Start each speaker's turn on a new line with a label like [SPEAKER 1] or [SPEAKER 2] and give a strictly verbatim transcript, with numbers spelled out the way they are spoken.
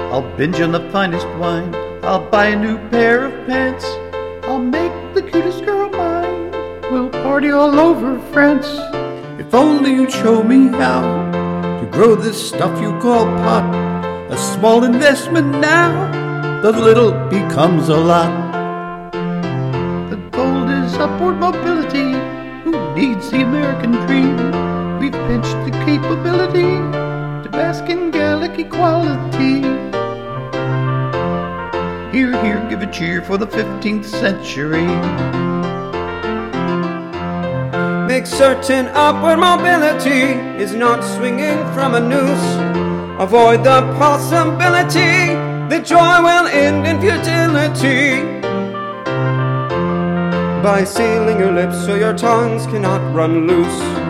[SPEAKER 1] I'll binge on the finest wine. I'll buy a new pair of pants. I'll make the cutest girl mine. We'll party all over France. If only you'd show me how to grow this stuff you call pot. A small investment now, the little becomes a lot. The gold is upward mobility. Who needs the American dream? We've pinched the capability to bask in Gallic equality. Here, here, give a cheer for the fifteenth century.
[SPEAKER 2] Make certain upward mobility is not swinging from a noose. Avoid the possibility that joy will end in futility by sealing your lips so your tongues cannot run loose.